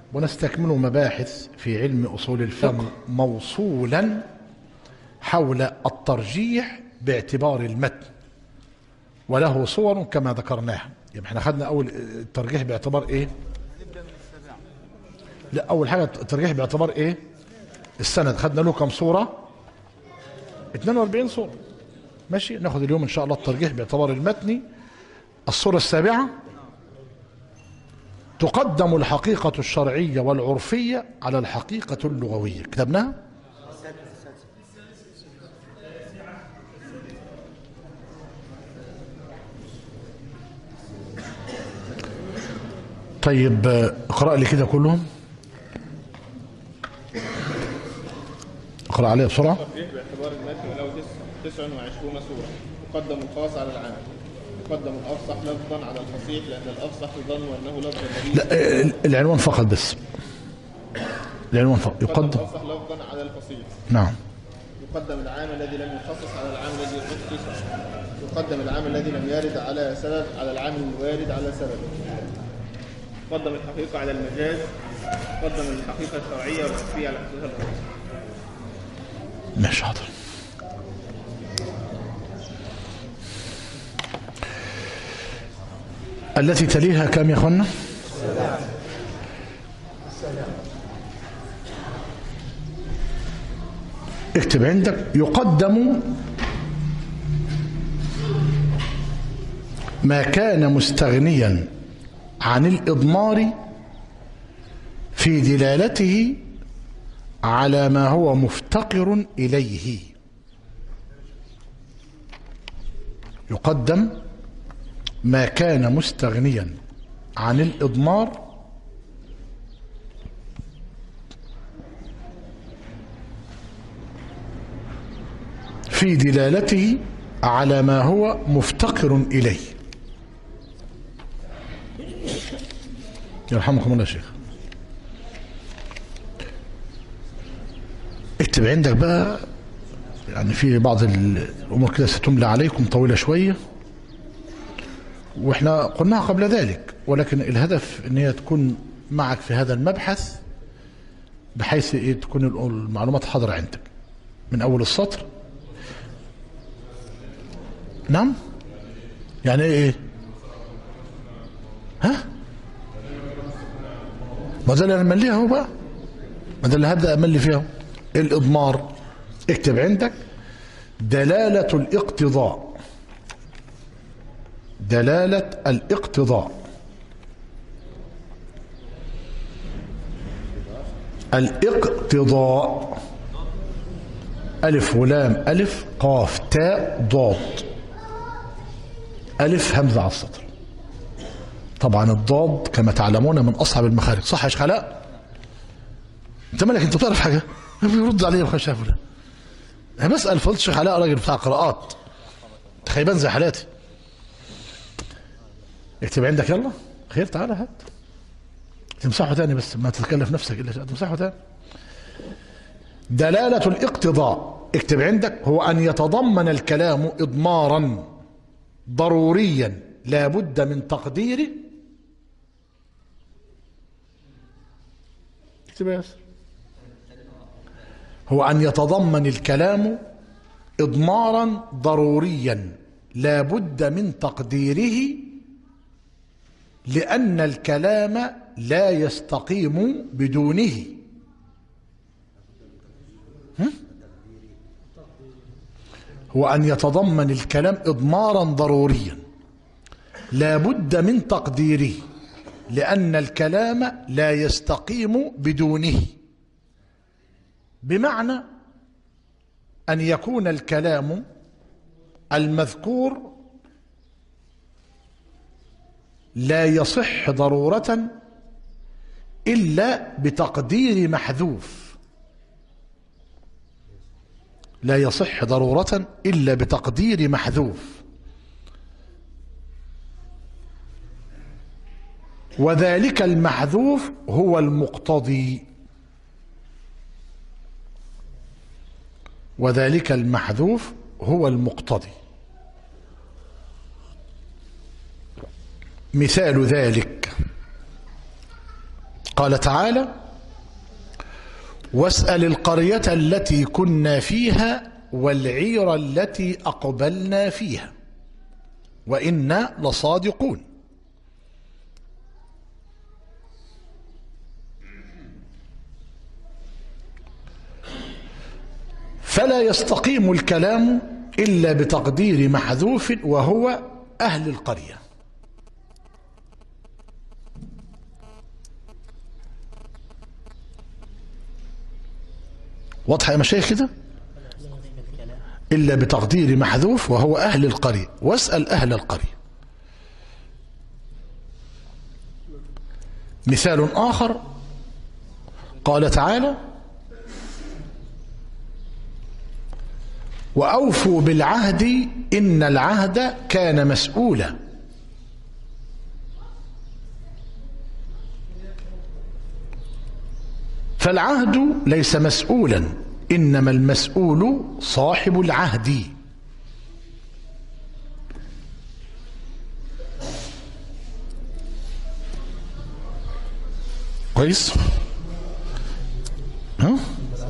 ونستكمل مباحث في علم أصول الفقه موصولا حول الترجيح باعتبار المتن، وله صور كما ذكرناها. يبقى احنا خدنا أول الترجيح باعتبار إيه؟ لا، أول حاجة الترجيح باعتبار إيه؟ السند. خدنا له كم صورة؟ 42 صورة. ماشي، ناخد اليوم إن شاء الله الترجيح باعتبار المتن. الصورة السابعة: تقدم الحقيقة الشرعية والعرفية على الحقيقة اللغوية. كتبناها؟ طيب اقرأ لي كده كلهم، اقرأ عليه بسرعة. الترجيح باعتبار المتن وله 29 صورة. يقدم الخاص على العام. يقدم الأفصح لفظا على الفصيح لأن الأفصح يظن أنه لفظ النبي. لا، العنوان فقط بس. العنوان فقط. يقدم الأفصح لفظا على الفصيح. نعم. يقدم العام الذي لم يخصص على العام الذي خصص. يقدم العام الذي لم يرد على سبب على العام الوارد على سبب. يقدم الحقيقة على المجاز. يقدم الحقيقة الشرعية والعرفية على حدودها الخاصة. ماشي، حاضر. التي تليها كم يا اخوانا؟ اكتب عندك: يقدم ما كان مستغنيا عن الإضمار في دلالته على ما هو مفتقر إليه. يقدم ما كان مستغنيا عن الإضمار في دلالته على ما هو مفتقر إليه. يرحمكم الله يا شيخ. اكتب عندك بقى، يعني في بعض الأمور كده ستملى عليكم طويلة شوية، واحنا قلناها قبل ذلك، ولكن الهدف ان هي تكون معك في هذا المبحث بحيث تكون المعلومات حاضرة عندك من أول السطر. نعم، يعني ايه؟ ها؟ ما ده اللي امليها هو بقى، ما ده اللي هبدا املي فيها. الاضمار، اكتب عندك: دلاله الاقتضاء. دلاله الاقتضاء. الاقتضاء الف ولام الف قاف تاء ضاد، الف همزه على السطر. طبعا الضاد كما تعلمون من اصعب المخارج، صح يا شيخ علاء؟ انت مالك، انت بتعرف حاجه؟ بيرد عليا وخش افله. انا بسال فضيله الشيخ علاء، راجل بتاع قراءات، انت خيبان زي حالاتي. اكتب عندك، يلا خير، تعالى هات تمسحه تاني، بس ما تتكلف نفسك الا تمسحه تاني. دلاله الاقتضاء، اكتب عندك: هو ان يتضمن الكلام اضمارا ضروريا لا بد من تقديره. اكتب يا ياسر: هو أن يتضمن الكلام إضمارا ضروريا لا بد من تقديره لأن الكلام لا يستقيم بدونه. هو أن يتضمن الكلام إضمارا ضروريا لا بد من تقديره لأن الكلام لا يستقيم بدونه، بمعنى أن يكون الكلام المذكور لا يصح ضرورة إلا بتقدير محذوف. لا يصح ضرورة إلا بتقدير محذوف، وذلك المحذوف هو المقتضي. وذلك المحذوف هو المقتضي. مثال ذلك قال تعالى: واسأل القرية التي كنا فيها والعير التي أقبلنا فيها وإنا لصادقون. فلا يستقيم الكلام إلا بتقدير محذوف وهو أهل القرية. واضحة يا مشايخ كده؟ إلا بتقدير محذوف وهو أهل القرية. واسأل أهل القرية. مثال آخر قال تعالى: وأوفوا بالعهد إن العهد كان مسؤولا. فالعهد ليس مسؤولا، إنما المسؤول صاحب العهد. كويس؟ ها؟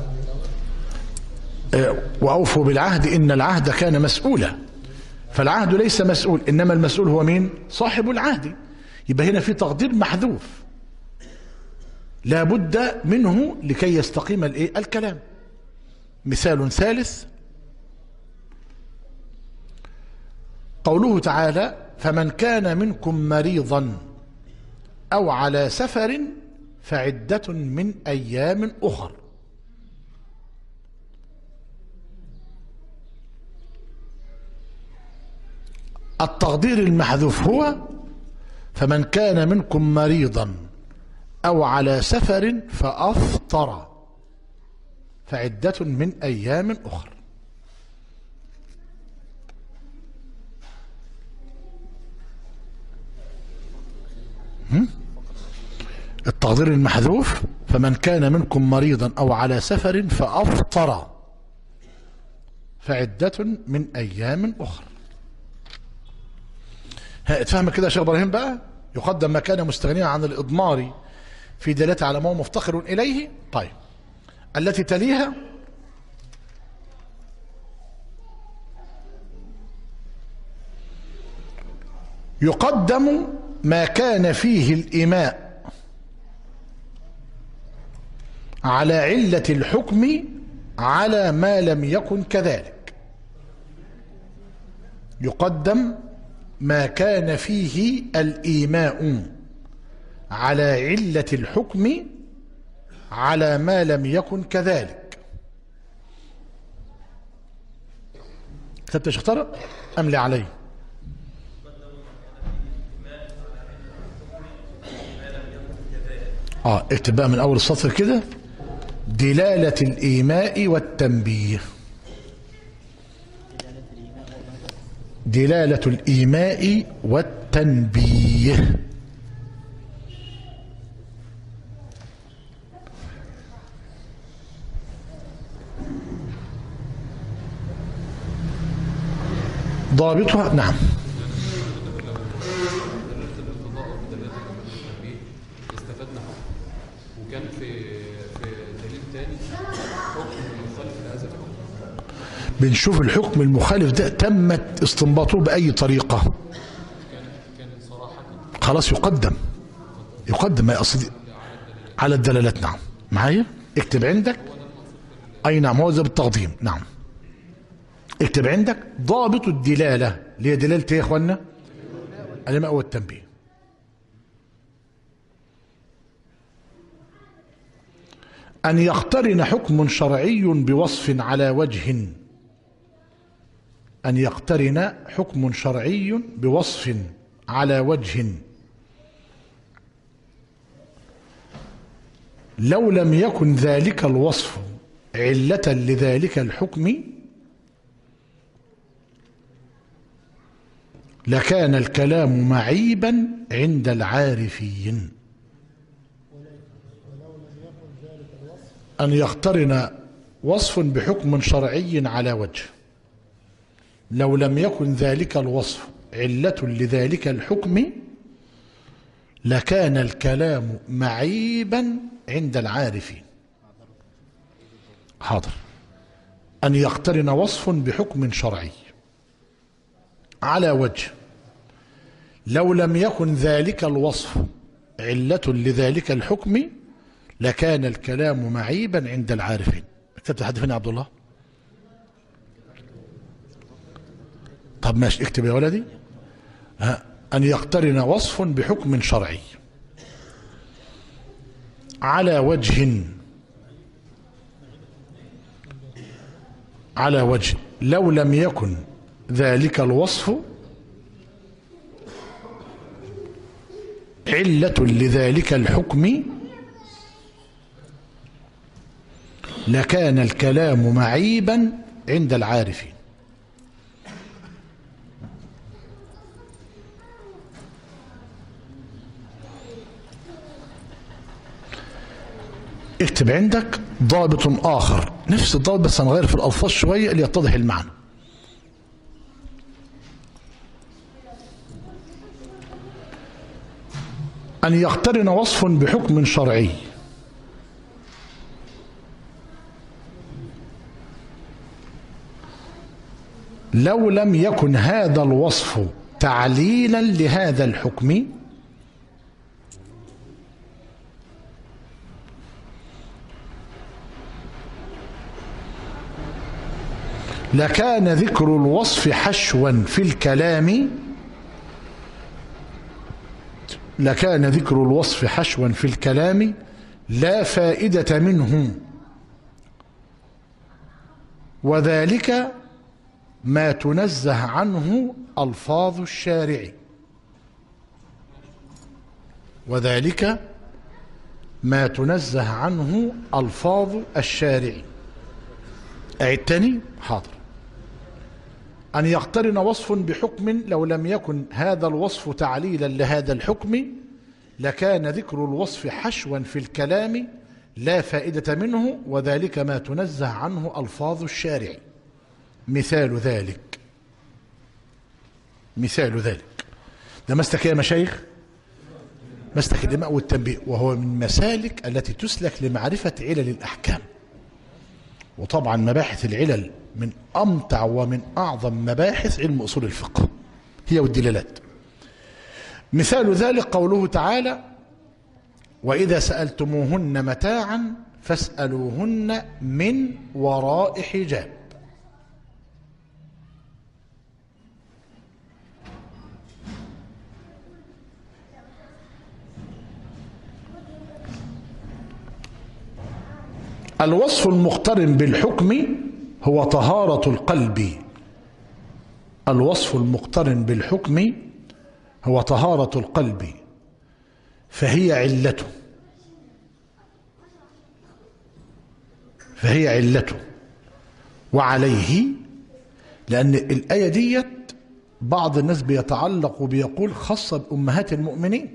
وأوفوا بالعهد إن العهد كان مسؤولا. فالعهد ليس مسؤول، إنما المسؤول هو مين؟ صاحب العهد. يبقى هنا في تقدير محذوف لا بد منه لكي يستقيم الكلام. مثال ثالث قوله تعالى: فمن كان منكم مريضا أو على سفر فعدة من أيام أخر. التقدير المحذوف هو: فمن كان منكم مريضا أو على سفر فأفطر فعدة من أيام أخر. التقدير المحذوف: فمن كان منكم مريضا أو على سفر فأفطر فعدة من أيام أخر. اتفهم كده يا شيخ إبراهيم بقى؟ يقدم ما كان مستغنيا عن الإضمار في دلالة على ما هو مفتقر إليه. طيب، التي تليها يقدم ما كان فيه الإيماء على علة الحكم على ما لم يكن كذلك. يقدم ما كان فيه الإيماء على علة الحكم على ما لم يكن كذلك. كتبت يا شيخ طارق؟ أملي عليه. اكتب بقى من أول السطر كده: دلالة الإيماء والتنبيه. دلالة الإيماء والتنبيه. ضابطها نعم. استفدنا حكم وكان في دليل تاني حكم مخالف لهذا الحكم. بنشوف الحكم المخالف ده تمت استنباطه بأي طريقة. كان صراحة خلاص يقدم ما يقصد على الدلالات. نعم معايا؟ اكتب عندك. أي نعم، هو ده بالتقديم. نعم، اكتب عندك ضابط الدلالة اللي هي دلالة ايه يا اخوانا؟ الإيماء والتنبيه. أن يقترن حكم شرعي بوصف على وجه. أن يقترن حكم شرعي بوصف على وجه لو لم يكن ذلك الوصف علة لذلك الحكم لكان الكلام معيبا عند العارفين. أن يقترن وصف بحكم شرعي على وجه لو لم يكن ذلك الوصف علة لذلك الحكم لكان الكلام معيبا عند العارفين. حاضر. أن يقترن وصف بحكم شرعي على وجه لو لم يكن ذلك الوصف علة لذلك الحكم لكان الكلام معيبا عند العارفين. كتبت حد فين يا عبد الله؟ طب ماشي اكتب يا ولدي. أن يقترن وصف بحكم شرعي على وجه لو لم يكن ذلك الوصف علة لذلك الحكم لكان الكلام معيبا عند العارفين. اكتب عندك ضابط آخر نفس الضابط بس هنغير في الألفاظ شوية ليتضح المعنى. أن يقترن وصف بحكم شرعي لو لم يكن هذا الوصف تعليلا لهذا الحكم لكان ذكر الوصف حشوا في الكلام لا فائدة منه وذلك ما تنزه عنه ألفاظ الشارع. أعيد تاني. حاضر. أن يقترن وصف بحكم لو لم يكن هذا الوصف تعليلا لهذا الحكم لكان ذكر الوصف حشوا في الكلام لا فائدة منه وذلك ما تنزه عنه ألفاظ الشارع. مثال ذلك ده مسلك يا مشايخ، مسلك الإماء والتنبيه، وهو من مسالك التي تسلك لمعرفة علل الأحكام. وطبعا مباحث العلل من أمتع ومن أعظم مباحث علم أصول الفقه هي والدلالات. مثال ذلك قوله تعالى: وإذا سألتموهن متاعا فاسألوهن من وراء حجاب. الوصف المقترن بالحكم هو طهارة القلب. الوصف المقترن بالحكم هو طهارة القلب فهي علته وعليه، لأن الآية ديت بعض الناس بيتعلق وبيقول خاصة بأمهات المؤمنين،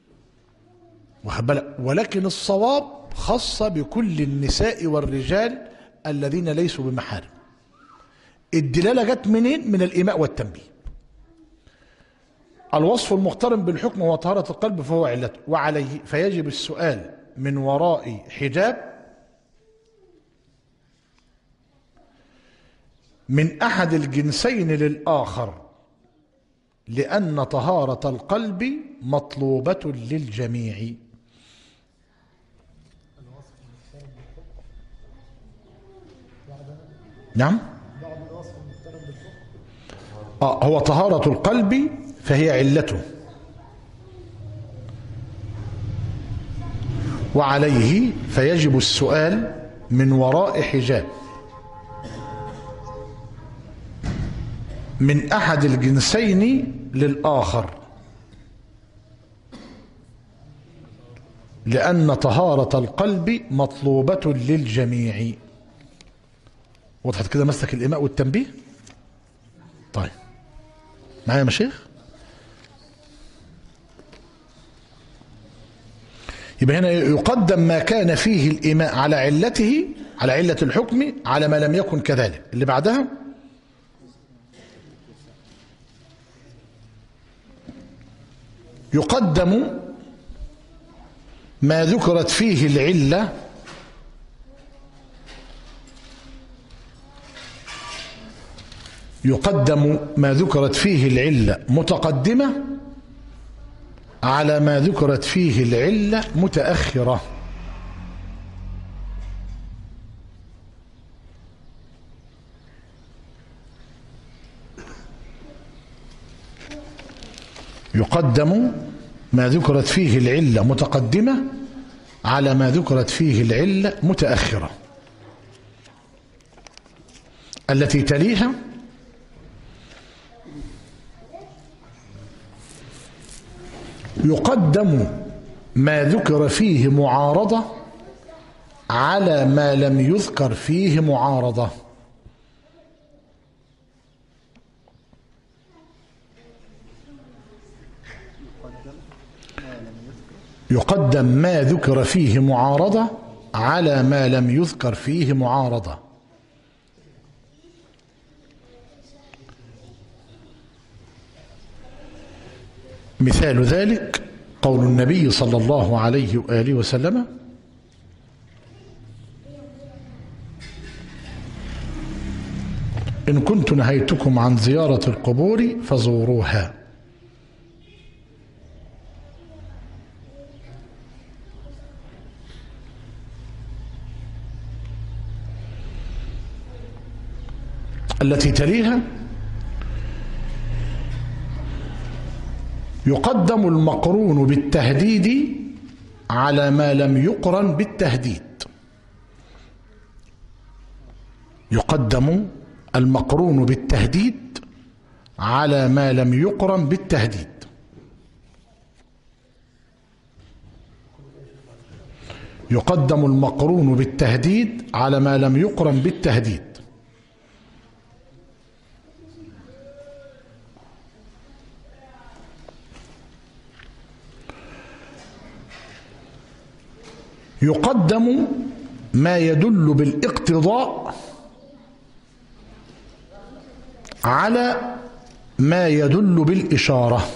ولكن الصواب خاصة بكل النساء والرجال الذين ليسوا بمحارم. الدلالة جت منين؟ من الإيماء والتنبيه. الوصف المقترن بالحكم هو طهارة القلب فهو علته وعليه فيجب السؤال من وراء حجاب من أحد الجنسين للآخر لأن طهارة القلب مطلوبة للجميع. نعم. هو طهارة القلب فهي علته وعليه فيجب السؤال من وراء حجاب من أحد الجنسين للآخر لأن طهارة القلب مطلوبة للجميع. وضحت كده مسلك الإيماء والتنبيه؟ طيب معايا يا مشايخ؟ يبقى هنا يقدم ما كان فيه الإيماء على علته، على علة الحكم، على ما لم يكن كذلك. اللي بعدها يقدم ما ذكرت فيه العلة يقدم ما ذكرت فيه العلة متقدمة على ما ذكرت فيه العلة متأخرة. يقدم ما ذكرت فيه العلة متقدمة على ما ذكرت فيه العلة متأخرة. التي تليها يقدم ما ذكر فيه معارضة على ما لم يذكر فيه معارضة. يقدم ما ذكر فيه معارضة على ما لم يذكر فيه معارضة. مثال ذلك قول النبي صلى الله عليه وآله وسلم: إن كنت نهيتكم عن زيارة القبور فزوروها. التي تليها يقدم المقرون بالتهديد على ما لم يقرن بالتهديد. يقدم المقرون بالتهديد على ما لم يقرن بالتهديد. يقدم المقرون بالتهديد على ما لم يقرن بالتهديد. يقدم ما يدل بالاقتضاء على ما يدل بالإشارة.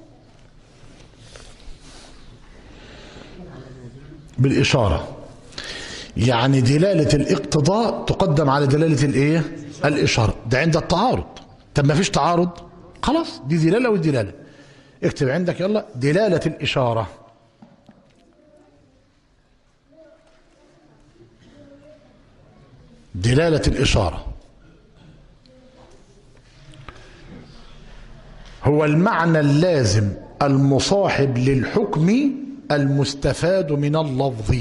بالإشارة يعني دلالة الاقتضاء تقدم على دلالة الايه؟ الإشارة. ده عند التعارض. طب ما فيش تعارض خلاص دي دلالة والدلالة. اكتب عندك يلا دلالة الإشارة. دلالة الإشارة هو المعنى اللازم المصاحب للحكم المستفاد من اللفظ.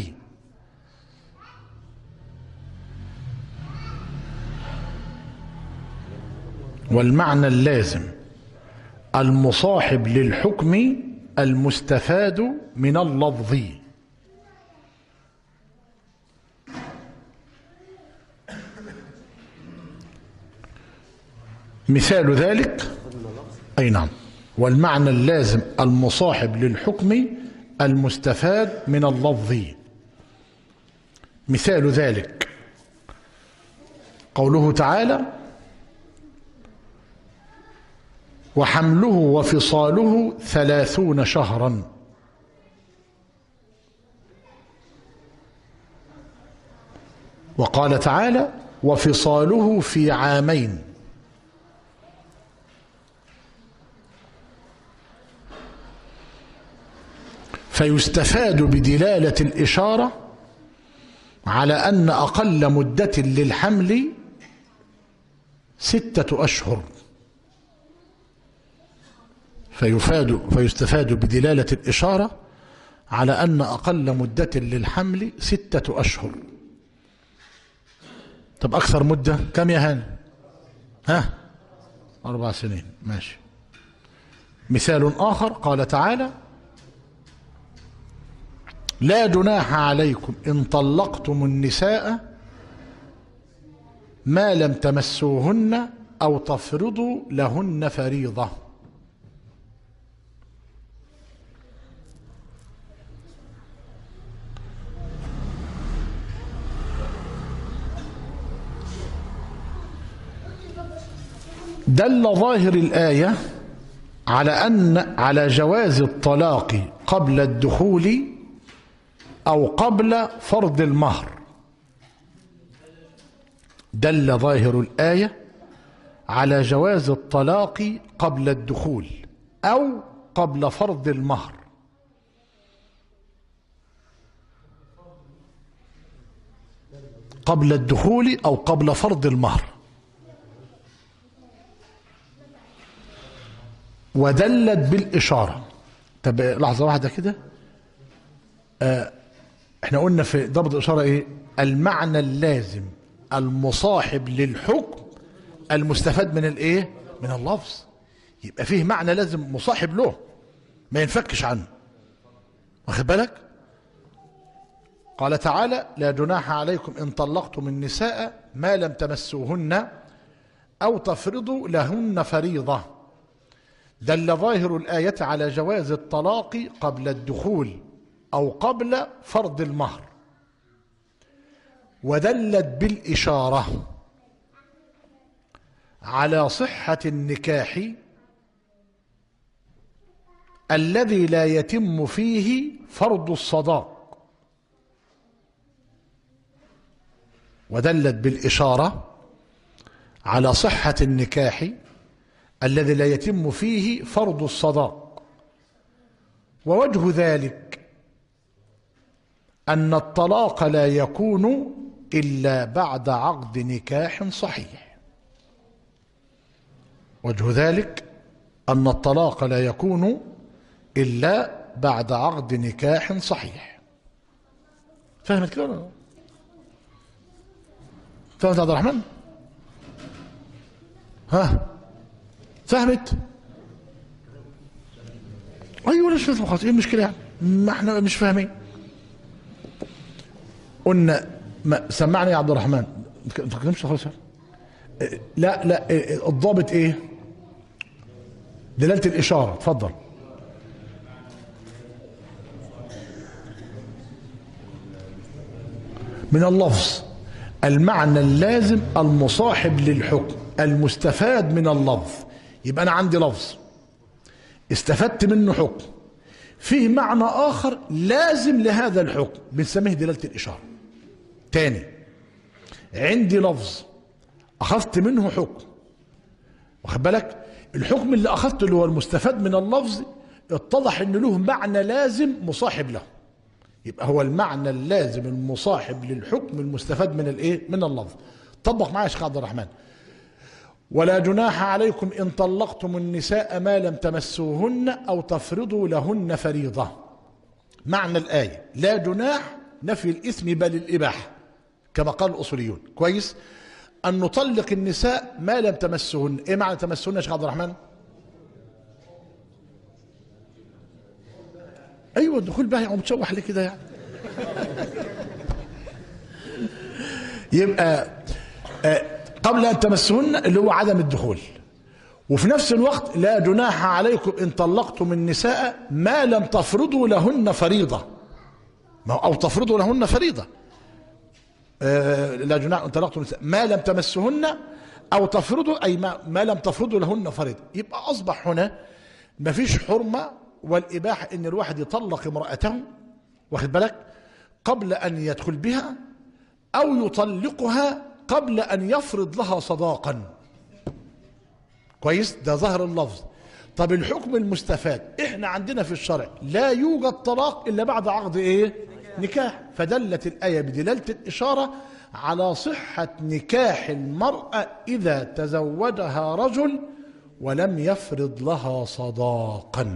والمعنى اللازم المصاحب للحكم المستفاد من اللفظ. مثال ذلك أي نعم والمعنى اللازم المصاحب للحكم المستفاد من اللفظ. مثال ذلك قوله تعالى: وحمله وفصاله 30 شهرا. وقال تعالى: وفصاله في عامين. فيستفاد بدلالة الإشارة على أن أقل مدة للحمل 6 أشهر. فيستفاد بدلالة الإشارة على أن أقل مدة للحمل 6 أشهر. طب أكثر مدة كم يا هاني؟ 4 سنين. ماشي. مثال آخر قال تعالى: لا جناح عليكم إن طلقتم النساء ما لم تمسوهن أو تفرضوا لهن فريضة. دل ظاهر الآية على جواز الطلاق قبل الدخول أو قبل فرض المهر. دل ظاهر الآية على جواز الطلاق قبل الدخول أو قبل فرض المهر. قبل الدخول أو قبل فرض المهر. ودلت بالإشارة. طب لحظة واحدة كده، احنا قلنا في ضبط الإشارة ايه؟ المعنى اللازم المصاحب للحكم المستفاد من الايه؟ من اللفظ. يبقى فيه معنى لازم مصاحب له ما ينفكش عنه، واخد بالك؟ قال تعالى: لا جناح عليكم إن طلقتم النساء ما لم تمسوهن أو تفرضوا لهن فريضة. دل ظاهر الآية على جواز الطلاق قبل الدخول أو قبل فرض المهر. ودلت بالإشارة على صحة النكاح الذي لا يتم فيه فرض الصداق. ودلت بالإشارة على صحة النكاح الذي لا يتم فيه فرض الصداق. ووجه ذلك أن الطلاق لا يكون إلا بعد عقد نكاح صحيح. وجه ذلك أن الطلاق لا يكون إلا بعد عقد نكاح صحيح. فهمت كده؟ فهمت عبد الرحمن؟ ها؟ فهمت؟ أيوة ليش فهمت خلاص؟ إيه المشكلة يعني؟ ما إحنا مش فاهمين. قلنا سمعني يا عبد الرحمن، ما تتكلمش خالص. لا الضابط إيه؟ دلالة الإشارة. اتفضل. من اللفظ المعنى اللازم المصاحب للحكم المستفاد من اللفظ. يبقى أنا عندي لفظ استفدت منه حكم فيه معنى آخر لازم لهذا الحكم بنسميه دلالة الإشارة. تاني، عندي لفظ أخذت منه حكم، واخد بالك؟ الحكم اللي أخذته اللي هو المستفاد من اللفظ اتضح إن له معنى لازم مصاحب له. يبقى هو المعنى اللازم المصاحب للحكم المستفاد من الايه؟ من اللفظ. طبق معايا يا شيخ عبد الرحمن: ولا جناح عليكم إن طلقتم النساء ما لم تمسوهن أو تفرضوا لهن فريضة. معنى الآية لا جناح نفي الإثم بل الإباحة كما قال الأصوليون. كويس؟ أن نطلق النساء ما لم تمسهن. إيه معنى تمسهن يا شيخ عبد الرحمن؟ أيوة الدخول باهي أو متشوح ليه كده يعني؟ يبقى قبل أن تمسهن اللي هو عدم الدخول. وفي نفس الوقت لا جناح عليكم إن طلقتم النساء ما لم تفرضوا لهن فريضة، أو تفرضوا لهن فريضة. لا جناح إن طلقتم النساء ما لم تمسهن أو تفرضوا، أي ما لم تفرضوا لهن فريضة. يبقى أصبح هنا ما فيش حرمة والإباحة إن الواحد يطلق امرأته، واخد بالك، قبل أن يدخل بها أو يطلقها قبل أن يفرض لها صداقا. كويس؟ ده ظاهر اللفظ. طب الحكم المستفاد، احنا عندنا في الشرع لا يوجد طلاق إلا بعد عقد ايه؟ نكاح. فدلت الآية بدلالة الإشارة على صحة نكاح المرأة إذا تزوجها رجل ولم يفرض لها صداقا.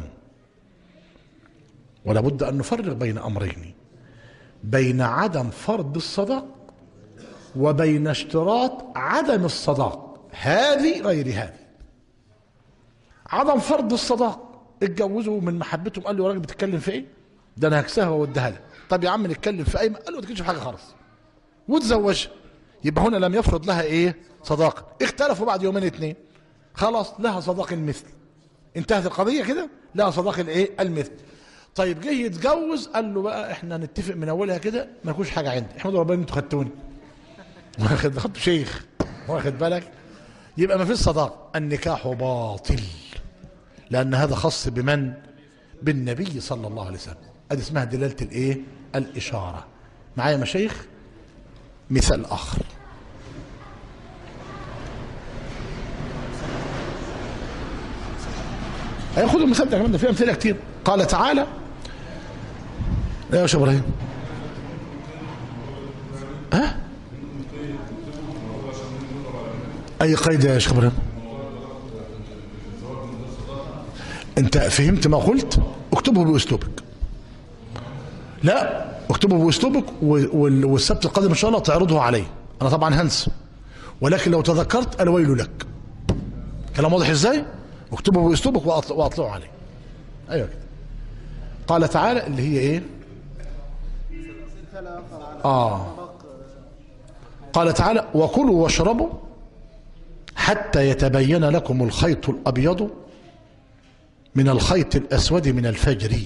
ولا بد أن نفرق بين أمرين: بين عدم فرض الصداق وبين اشتراط عدم الصداق. هذه غير هذه. عدم فرض الصداق، اتجوزوا من محبتهم، قال له يا راجل بتتكلم في ايه؟ ده انا هكساها واديها لك. طب يا عم نتكلم في ايه؟ قال له ما تتكلمش في حاجه خالص، وتزوجها. يبقى هنا لم يفرض لها ايه؟ صداقه. اختلفوا بعد يومين اتنين، خلاص لها صداق المثل، انتهت القضيه كده، لها صداق الايه؟ المثل. طيب جه يتجوز، قال له بقى احنا نتفق من اولها كده ما لكوش حاجه عندي، احمدوا ربنا انتوا خدتوني، خدتوا شيخ، واخد بالك؟ يبقى ما فيش صداق. النكاح باطل، لأن هذا خاص بمن؟ بالنبي صلى الله عليه وسلم. ادي اسمها دلالة الايه؟ الإشارة. معايا مشايخ؟ مثال آخر. هياخدوا المثال ده كمان، ده فيه أمثلة كتير. قال تعالى يا شيخ إبراهيم، ها؟ أي قيد يا شيخ إبراهيم؟ أنت فهمت ما قلت؟ اكتبه بأسلوبك. لا، اكتبه بأسلوبك، والسبت القادم إن شاء الله تعرضه علي. أنا طبعا هنسى، ولكن لو تذكرت الويل لك. كلام واضح إزاي؟ اكتبه بأسلوبك وأطلعه علي. أيوة كده. قال تعالى اللي هي إيه؟ قال تعالى وكلوا واشربوا حتى يتبين لكم الخيط الأبيض من الخيط الأسود من الفجر.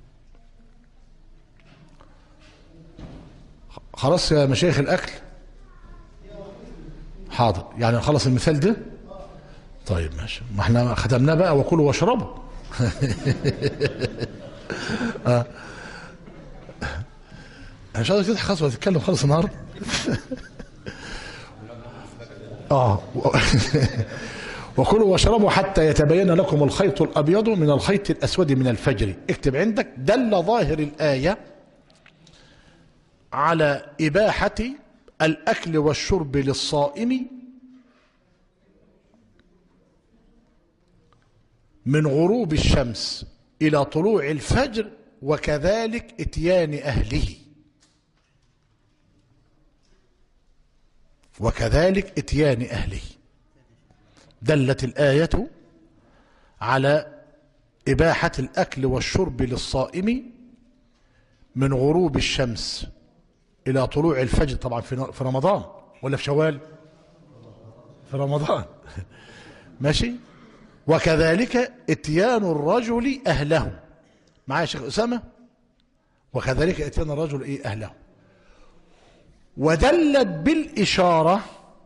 خلاص يا مشايخ الأكل؟ حاضر، يعني نخلص المثال ده. طيب ماشي، ما احنا ختمناه بقى وكلوا واشربوا. مش قادر تضحك خالص ولا تتكلم خالص النهارده. وكلوا واشربوا حتى يتبين لكم الخيط الأبيض من الخيط الأسود من الفجر. اكتب عندك دل ظاهر الآية على إباحة الأكل والشرب للصائم من غروب الشمس إلى طلوع الفجر، وكذلك إتيان أهله. وكذلك إتيان أهله. دلت الآية على إباحة الأكل والشرب للصائم من غروب الشمس إلى طلوع الفجر، طبعا في رمضان ولا في شوال؟ في رمضان. ماشي. وكذلك إتيان الرجل أهله. معايا شيخ أسامة؟ وكذلك إتيان الرجل أهله. ودلت بالإشارة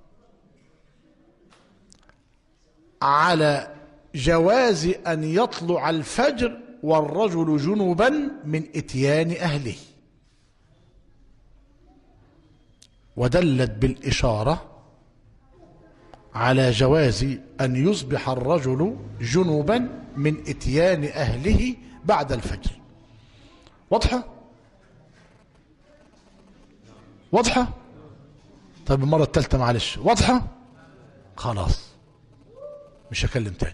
على جواز أن يطلع الفجر والرجل جنوبا من إتيان أهله. ودلت بالإشارة على جواز أن يصبح الرجل جنوبا من إتيان أهله بعد الفجر. واضحة؟ واضحة؟ طيب المرة الثالثة معلش. واضحة؟ خلاص مش هكلم تاني.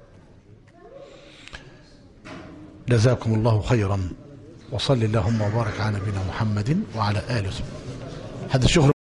جزاكم الله خيرا، وصل اللهم وبارك على نبينا محمد وعلى آله وصحبه. حد الشغل